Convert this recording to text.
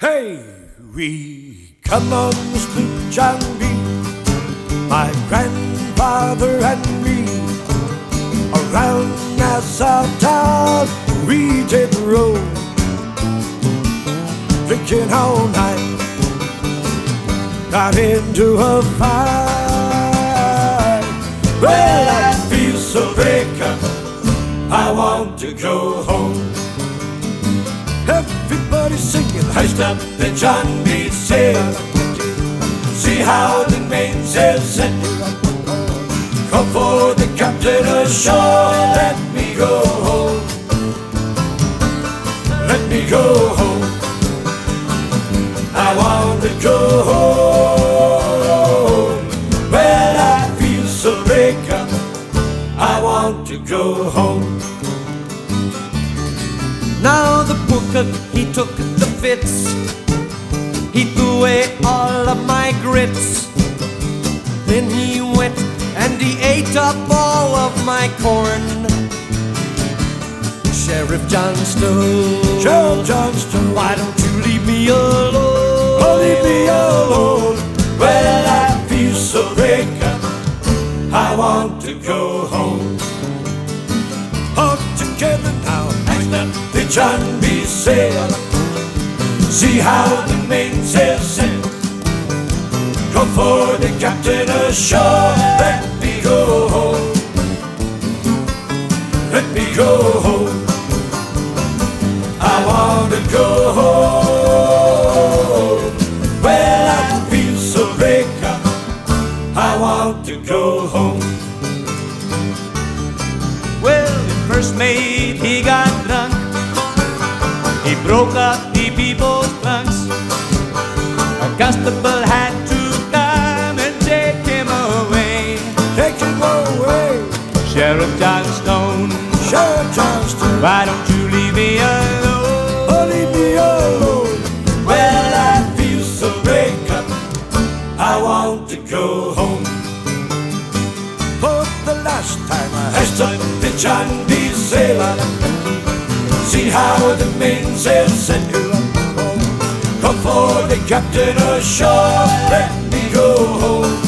Hey, we come on the sloop John B. My grandfather and me. Around Nassau town we did roll, drinking all night, got into a fight. Well, I feel so vacant, I want to go home. Everybody singing, hoist up the John B. sail. See how the mainsail's set. Come for the captain ashore. Let me go home. Let me go home. I want to go home. Well, I feel so vacant, I want to go home. Now the poor cook, he took the fits. He threw away all of my grits. Then he went and he ate up all of my corn. Sheriff Johnstone, Sheriff Johnstone, why don't you leave me alone? Oh, leave me alone. Well, I feel so vacant, I want to go home. All together now, the John B. sail. See how the mainsail's set. Come for the captain ashore. Let me go home. Let me go home. I want to go home. Well, I feel so vacant, I want to go home. Well, the first mate, he got drunk. He broke up the people's trunks. A constable had to come and take him away. Take him away. Sheriff Johnstone, Sheriff Johnstone, why don't you leave me alone? oh, leave me alone. Well, I feel so vacant, I want to go home. For the last time I hoist up the John B. sail. See how the mainsail's set. Come for the captain ashore. Let me go home.